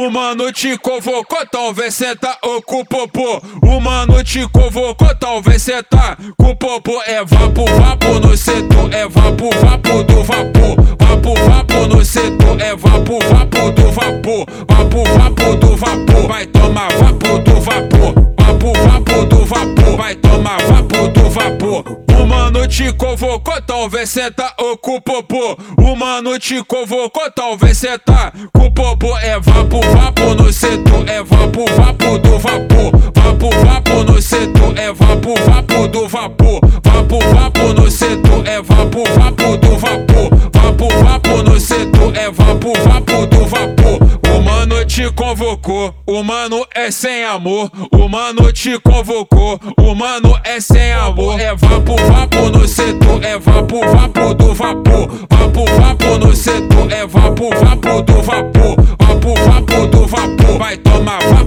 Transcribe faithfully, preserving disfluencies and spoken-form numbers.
O mano te convocou, talvez cê tá com o popô. O mano te convocou, talvez cê tá com o popô. É vapo, vapo no setor, é vapo, vapo do vapor. Vapo, vapo no setor, é vapo, vapo do vapor. Vapo, vapo do vapor, vai tomar vapo do vapor. Vapo, vapo do vapor, vai tomar vapo do vapor. O mano te convocou, talvez cê tá com o popô. O mano te convocou, talvez cê tá com o popô. É vapo, vapo no setor, é vapo, vapo do vapor. Vapo, vapo no setor, é vapo, vapo do vapor. Vapo, vapo no setor, é vapo, vapo do vapor. Vapo, vapo no setor, é vapo, vapo do vapor. O mano te convocou, o mano é sem amor. O mano te convocou, o mano é sem amor. É vapo, vapo no setor, é vapo, vapo do vapor. Vapo, vapo no setor, é vapo, vapo do vapor. Vapo, vapo do vapor, vai tomar vapo